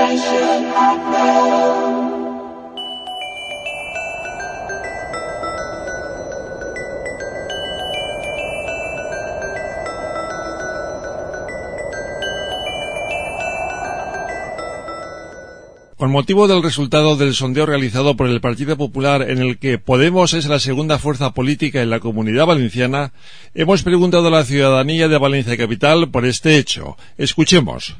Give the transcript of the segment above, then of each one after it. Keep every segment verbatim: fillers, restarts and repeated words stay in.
Con motivo del resultado del sondeo realizado por el Partido Popular, en el que Podemos es la segunda fuerza política en la Comunidad Valenciana, hemos preguntado a la ciudadanía de Valencia Capital por este hecho. Escuchemos.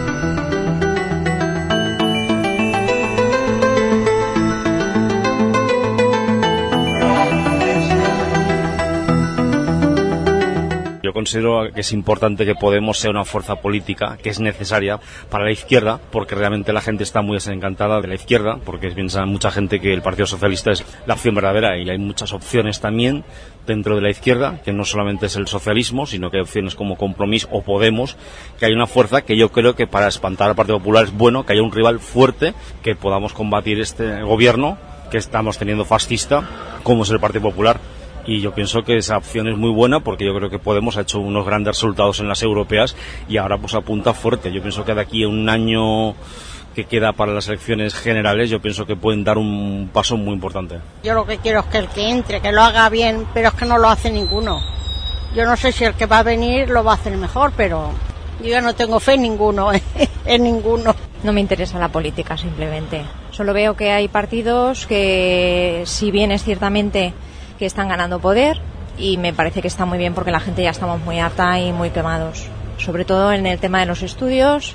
Yo considero que es importante que Podemos sea una fuerza política que es necesaria para la izquierda, porque realmente la gente está muy desencantada de la izquierda, porque piensa mucha gente que el Partido Socialista es la opción verdadera, y hay muchas opciones también dentro de la izquierda, que no solamente es el socialismo, sino que hay opciones como Compromís o Podemos, que hay una fuerza que yo creo que para espantar al Partido Popular es bueno que haya un rival fuerte, que podamos combatir este gobierno que estamos teniendo fascista, como es el Partido Popular. Y yo pienso que esa opción es muy buena, porque yo creo que Podemos ha hecho unos grandes resultados en las europeas y ahora pues apunta fuerte. Yo pienso que de aquí a un año que queda para las elecciones generales, yo pienso que pueden dar un paso muy importante. Yo lo que quiero es que el que entre, que lo haga bien, pero es que no lo hace ninguno. Yo no sé si el que va a venir lo va a hacer mejor, pero yo ya no tengo fe en ninguno, en ninguno. No me interesa la política, simplemente. Solo veo que hay partidos que, si bien es ciertamente que están ganando poder, y me parece que está muy bien porque la gente ya estamos muy harta y muy quemados, sobre todo en el tema de los estudios,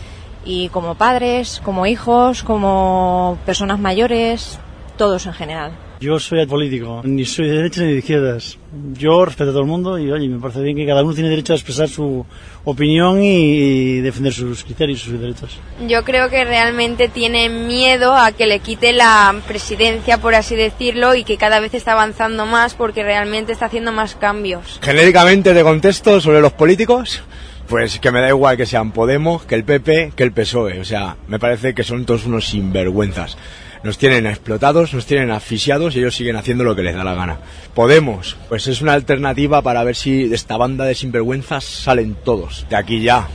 y como padres, como hijos, como personas mayores, todos en general. Yo soy político, ni soy de derechas ni de izquierdas. Yo respeto a todo el mundo y, oye, me parece bien que cada uno tiene derecho a expresar su opinión y defender sus criterios y sus derechos. Yo creo que realmente tiene miedo a que le quite la presidencia, por así decirlo, y que cada vez está avanzando más porque realmente está haciendo más cambios. Genéricamente de contexto sobre los políticos, pues que me da igual que sean Podemos, que el P P, que el P S O E. O sea, me parece que son todos unos sinvergüenzas. Nos tienen explotados, nos tienen asfixiados y ellos siguen haciendo lo que les da la gana. Podemos, pues es una alternativa para ver si de esta banda de sinvergüenzas salen todos de aquí ya.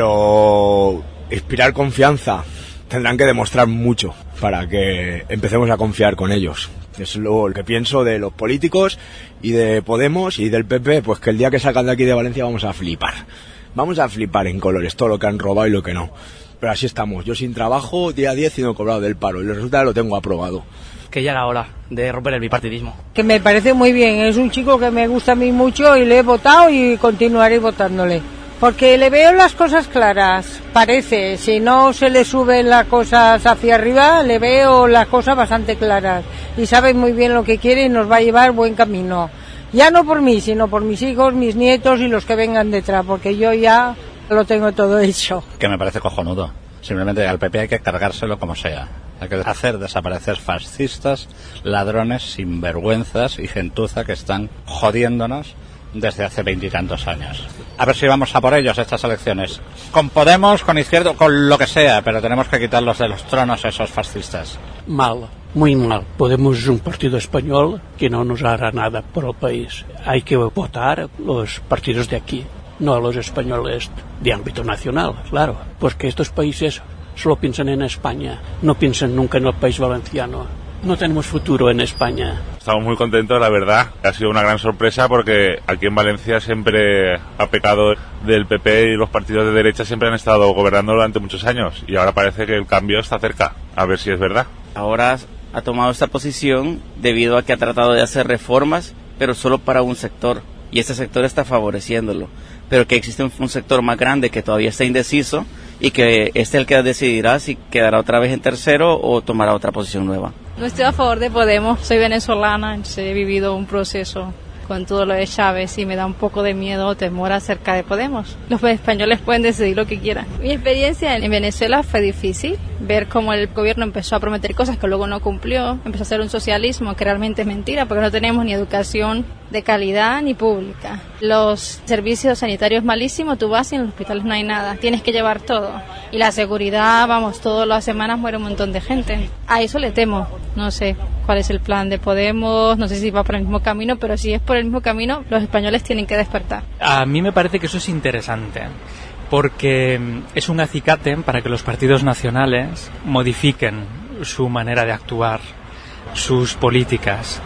Pero inspirar confianza, tendrán que demostrar mucho para que empecemos a confiar con ellos. Es lo que pienso de los políticos y de Podemos y del P P, pues que el día que salgan de aquí de Valencia vamos a flipar. Vamos a flipar en colores, todo lo que han robado y lo que no. Pero así estamos, yo sin trabajo, día diez y no he cobrado del paro, y el resultado lo tengo aprobado. Que ya era hora de romper el bipartidismo. Que me parece muy bien, es un chico que me gusta a mí mucho y le he votado y continuaré votándole. Porque le veo las cosas claras, parece, si no se le suben las cosas hacia arriba, le veo las cosas bastante claras. Y sabe muy bien lo que quiere y nos va a llevar buen camino. Ya no por mí, sino por mis hijos, mis nietos y los que vengan detrás, porque yo ya lo tengo todo hecho. Que me parece cojonudo. Simplemente al P P hay que cargárselo como sea. Hay que hacer desaparecer fascistas, ladrones, sinvergüenzas y gentuza que están jodiéndonos desde hace veintitantos años. A ver si vamos a por ellos estas elecciones. Con Podemos, con Izquierda, con lo que sea, pero tenemos que quitarlos de los tronos esos fascistas. Mal, muy mal. Podemos es un partido español que no nos hará nada por el país. Hay que votar los partidos de aquí, no a los españoles de ámbito nacional, claro, porque estos países solo piensan en España, no piensan nunca en el país valenciano. No tenemos futuro en España. Estamos muy contentos, la verdad. Ha sido una gran sorpresa porque aquí en Valencia siempre ha pecado del P P y los partidos de derecha siempre han estado gobernando durante muchos años y ahora parece que el cambio está cerca. A ver si es verdad. Ahora ha tomado esta posición debido a que ha tratado de hacer reformas, pero solo para un sector, y ese sector está favoreciéndolo. Pero que existe un, un sector más grande que todavía está indeciso y que este es el que decidirá si quedará otra vez en tercero o tomará otra posición nueva. No estoy a favor de Podemos, soy venezolana, he vivido un proceso con todo lo de Chávez y me da un poco de miedo o temor acerca de Podemos. Los españoles pueden decidir lo que quieran. Mi experiencia en Venezuela fue difícil, ver cómo el gobierno empezó a prometer cosas que luego no cumplió, empezó a hacer un socialismo que realmente es mentira porque no tenemos ni educación de calidad ni pública. Los servicios sanitarios malísimos, tú vas y en los hospitales no hay nada, tienes que llevar todo. Y la seguridad, vamos, todas las semanas muere un montón de gente. A eso le temo, no sé cuál es el plan de Podemos, no sé si va por el mismo camino, pero si es por el mismo camino, los españoles tienen que despertar. A mí me parece que eso es interesante. porque es un acicate para que los partidos nacionales modifiquen su manera de actuar, sus políticas,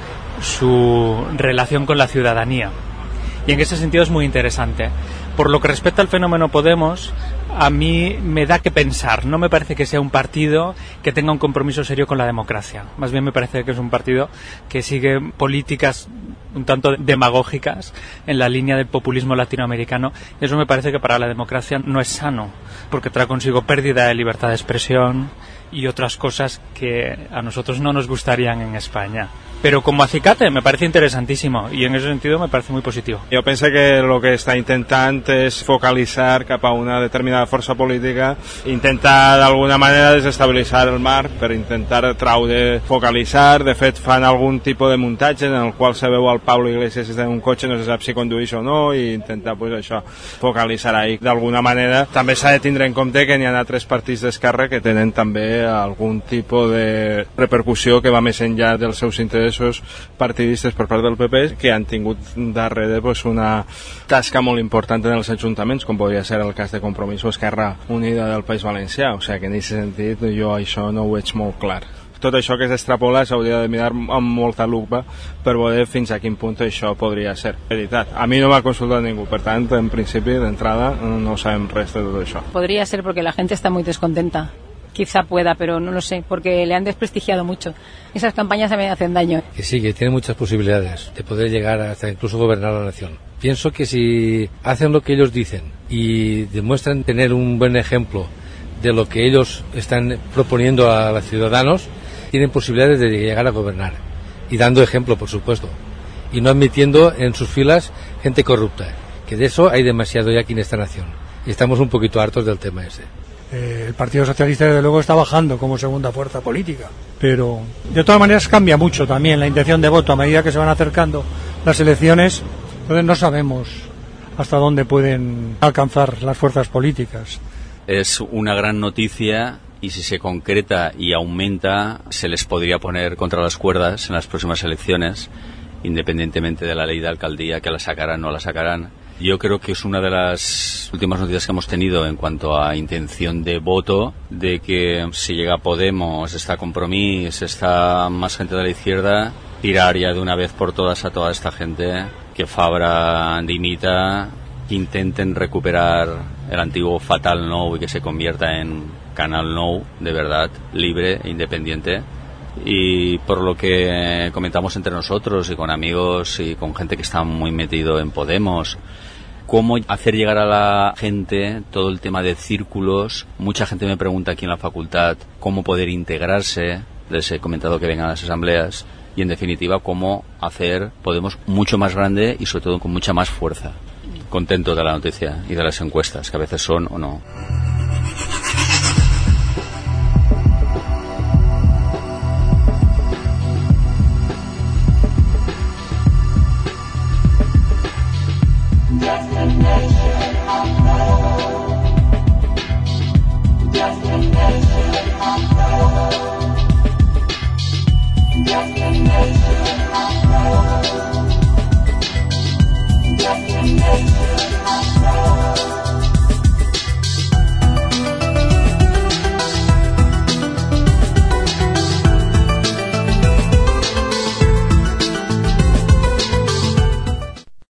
su relación con la ciudadanía. Y en ese sentido es muy interesante. Por lo que respecta al fenómeno Podemos, a mí me da que pensar. No me parece que sea un partido que tenga un compromiso serio con la democracia. Más bien me parece que es un partido que sigue políticas un tanto demagógicas en la línea del populismo latinoamericano. Y eso me parece que para la democracia no es sano, porque trae consigo pérdida de libertad de expresión y otras cosas que a nosotros no nos gustarían en España. Pero como acicate me parece interesantísimo i en ese sentido me parece muy positivo. Jo penso que el que està intentant és focalitzar cap a una determinada força política, intentar d'alguna manera desestabilitzar el mar per intentar traure, focalitzar. De fet fan algun tipus de muntatge en el qual se veu al Pablo Iglesias en un cotxe, no se sap si condueix o no, i intentar pues, això, focalitzar ahí d'alguna manera. També s'ha de tindre en compte que n'hi ha altres partits d'esquerra que tenen també algun tipus de repercussió que va més enllà dels seus interessos partidistes per part del P P, que han tingut darrere pues, una tasca molt important en els ajuntaments, com podria ser el cas de Compromís o Esquerra Unida del País Valencià. O sigui que en aquest sentit jo això no ho veig molt clar. Tot això que s'extrapola s'hauria de mirar amb molta lupa per veure fins a quin punt això podria ser veritat. A mi no m'ha consultat ningú, per tant, en principi, d'entrada, no sabem res de tot això. Podría ser porque la gente está muy descontenta. Quizá pueda, pero no lo sé, porque le han desprestigiado mucho. Esas campañas a mí me hacen daño. Que sí, que tiene muchas posibilidades de poder llegar hasta incluso gobernar la nación. Pienso que si hacen lo que ellos dicen y demuestran tener un buen ejemplo de lo que ellos están proponiendo a los ciudadanos, tienen posibilidades de llegar a gobernar. Y dando ejemplo, por supuesto. Y no admitiendo en sus filas gente corrupta. Que de eso hay demasiado ya aquí en esta nación. Y estamos un poquito hartos del tema ese. Eh, el Partido Socialista desde luego está bajando como segunda fuerza política, pero de todas maneras cambia mucho también la intención de voto a medida que se van acercando las elecciones. Entonces no sabemos hasta dónde pueden alcanzar las fuerzas políticas. Es una gran noticia y si se concreta y aumenta se les podría poner contra las cuerdas en las próximas elecciones, independientemente de la ley de alcaldía, que la sacarán o no la sacarán. Yo creo que es una de las últimas noticias que hemos tenido en cuanto a intención de voto, de que si llega Podemos, está Compromís, está más gente de la izquierda, tirar ya de una vez por todas a toda esta gente, que Fabra dimita, que intenten recuperar el antiguo Fatal Nou y que se convierta en Canal Nou, de verdad, libre e independiente. Y por lo que comentamos entre nosotros y con amigos y con gente que está muy metido en Podemos, cómo hacer llegar a la gente todo el tema de círculos. Mucha gente me pregunta aquí en la facultad cómo poder integrarse, les he comentado que vengan a las asambleas, y en definitiva cómo hacer Podemos mucho más grande y sobre todo con mucha más fuerza. Contento de la noticia y de las encuestas, que a veces son o no. Destination